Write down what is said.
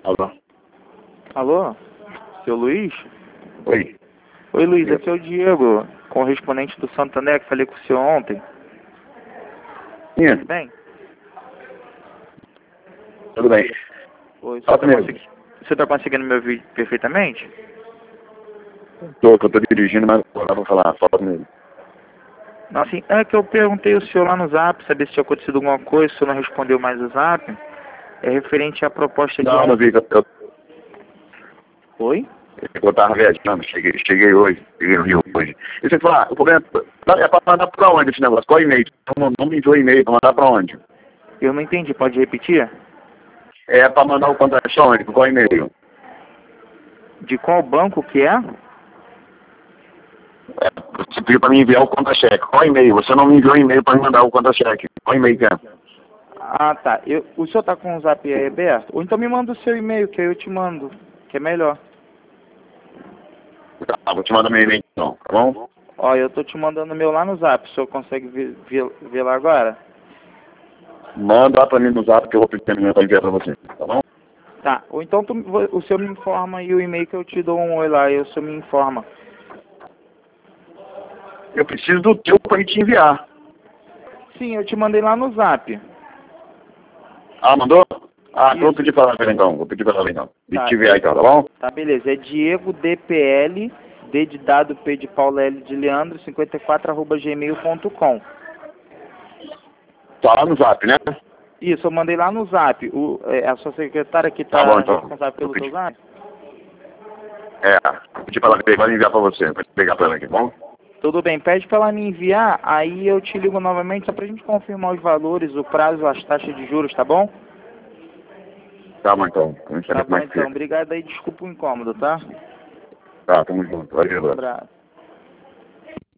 Alô? Alô? Seu Luiz? Oi. Oi, Luiz, aqui é o Diego, correspondente do Santander, que falei com o senhor ontem. Sim, Tudo bem? tudo bem. Oi, Fala comigo. você tá conseguindo me ouvir perfeitamente? Tô, que eu tô dirigindo, mas não dá pra falar. Fala comigo. Não, assim, é que eu perguntei ao senhor lá no Zap, saber se tinha acontecido alguma coisa, o senhor não respondeu mais o Zap. É referente à proposta de Não, não vi. Oi? Eu tava viajando, cheguei hoje. Cheguei no Rio hoje. E você fala, o problema é pra mandar pra onde esse negócio? Qual e-mail? Não me enviou e-mail, pra mandar pra onde? Eu não entendi, pode repetir? É pra mandar o contato onde? Qual e-mail? De qual banco que é? É, você pediu pra me enviar o conta-cheque. Qual e-mail? Você não me enviou e-mail pra me mandar o conta-cheque. Qual e-mail que é? Ah, tá. O senhor tá com o Zap aí aberto? Ou então me manda o seu e-mail, que aí eu te mando, que é melhor. Tá, vou te mandar meu e-mail então, tá bom? Ó, eu tô te mandando o meu lá no Zap, o senhor consegue ver lá agora? Manda lá pra mim no zap que eu vou pedir a minha pra enviar pra você, tá bom? Tá, ou então o senhor me informa aí o e-mail que eu te dou um oi lá, e o senhor me informa. Eu preciso do teu pra te enviar. Sim, eu te mandei lá no Zap. Ah, mandou? Ah, então eu vou Isso. pedir pra ela então. Vou pedir pra ela então. De Tá, te enviar então, tá bom? tá, beleza. É Diego DPL, D de dado, P de Paulo, L de Leandro, 54@gmail.com. Tá lá no zap, né? Isso, eu mandei lá no Zap. A sua secretária que Tá bom tá então. responsável Vou pelo seu pedir. Zap? Vou pedir pra ela que vai enviar pra você. Vou pegar pra ela aqui, tá bom? Tudo bem, pede pra ela me enviar, aí eu te ligo novamente só pra gente confirmar os valores, o prazo, as taxas de juros, tá bom? Tá bom então. Vamos Tá saber como bom é que então, fica. obrigado aí, desculpa o incômodo, tá? Tá, tamo junto. Valeu. Um abraço.